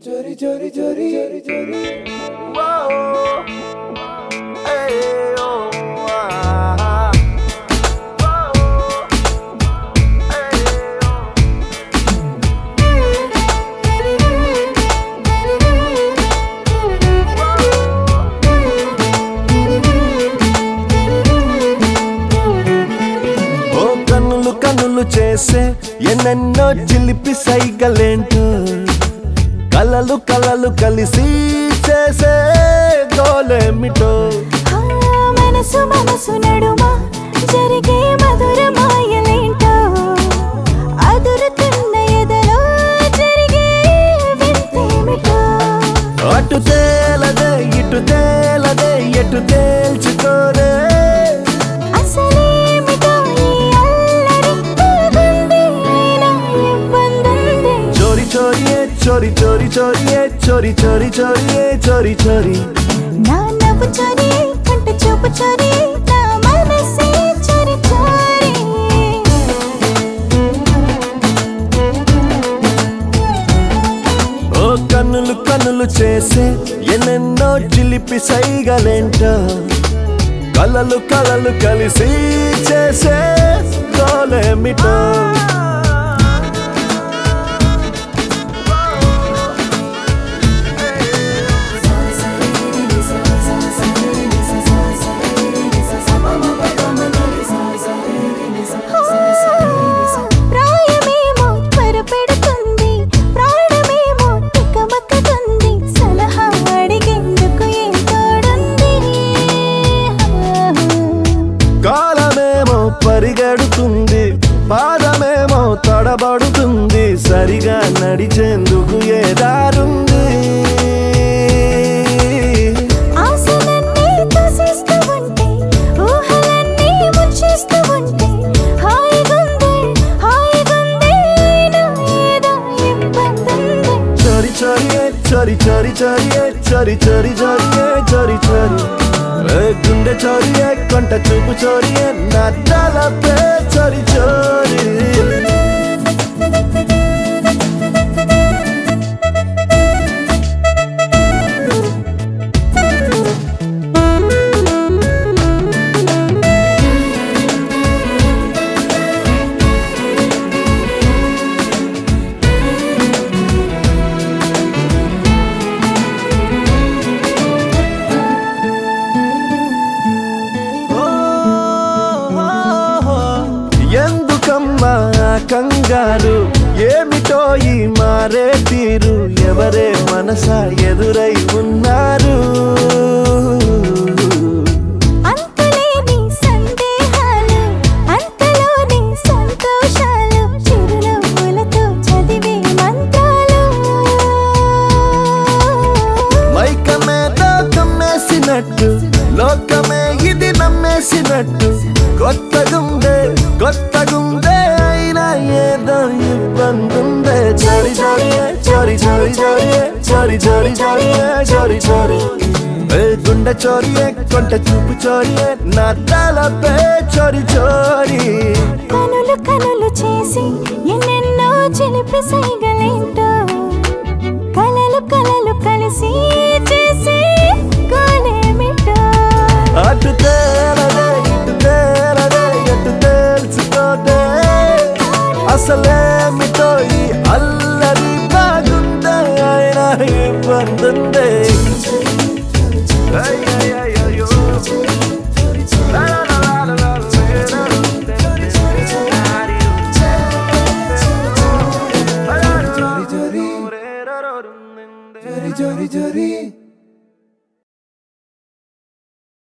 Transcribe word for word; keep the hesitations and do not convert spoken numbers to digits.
Chori chori chori chori chori. Whoa, hey, oh, ah. Whoa, hey, oh. ఓ కన్నులు కన్నులు చేసే ఎన్నెన్నో చిలిపి సైగలేంటో కలలు కలలు కలిసి చేసే గోలేమిటో మనసు మనసు నడుమ జరిగే మధుర మాయలేంటో అదురుతున్న ఎదలో జరిగే వింతేమిటో అటు తేలదే ఇటు తేలదే ఎటు తేల్చుకోరే అసలేమిటో ఈ అల్లరి బాగుంది అయినా ఇబ్బందుంది చోరీ చోరీ ఏ చోరీ చోరీ చోరీ ఏ చోరీ చోరీ చోరీ ఏ చోరీ చోరీ నా నవ్వు చోరీ కంట చూపు చోరీ నా మనసే చోరీ చోరీ ఓ కన్నులు కన్నులు చేసే ఎన్నెన్నో చిలిపి సైగలేంటో కలలు కలలు కలిసి చేసే గోలేమిటో ప్రాయమేమో త్వరపెడుతుంది ప్రాణమేమో తికమకతుంది సలహా అడిగేందుకు ఏం తోడుంది కాలమేమో పరిగెడుతుంది పాదమేమో తడబడుతుంది సరిగా నడిచేందుకు ఏ దారుంది ఆశలన్నీ తోసేస్తూ ఉంటే ఊహలన్నీ ముంచేస్తూ ఉంటే హాయిగుంది హాయిగుంది అయినా ఏదో ఇబ్బందుంది చోరీ చోరీ ఏ చోరీ చోరీ చోరీ ఏ చోరీ చోరీ చోరీ ఏ చోరీ చోరీ ఏ గుండె చోరీ ఏ కొంట చూపు చోరీ ఏ నా తలపే చోరీ చోరీ ఎందుకమ్మా కంగారు ఏమిటో ఈ మారే తీరు ఎవరే మనసా ఎదురై ఉన్నారు అంతులేని సందేహాలు అంతలోని సంతోషాలు చిరునవ్వులతో చదివే మంత్రాలు మైకమే కమ్మేసినట్టు లోకమే ఇది నమ్మేసినట్టు కొత్తగుందే కొత్తగుందే అయినా ఏదో ఇబ్బందుందే చోరీ చోరీ ఏ చోరీ చోరీ చోరీ ఏ చోరీ చోరీ చోరీ ఏ చోరీ చోరీ ఏ గుండె చోరీ ఏ కొంట చూపు చోరీ ఏ నా తలపే చోరీ చోరీ కనులు కనులు చేసి ఎన్నెన్నో చిలిపి సైగలేంటో కలలు కలలు కలిసి చేసి గోలేమిటో అటు తేలదే ఇటు తేలదే ఎటు తేల్చుకోదే అసలేమిటో ఈ అల్లరి బాగుందే అయినా ఇబ్బందుందే Ay, ay, ay, ay, yo. La, la, la, la, la, la, la, la, la. Chori chori chori chori.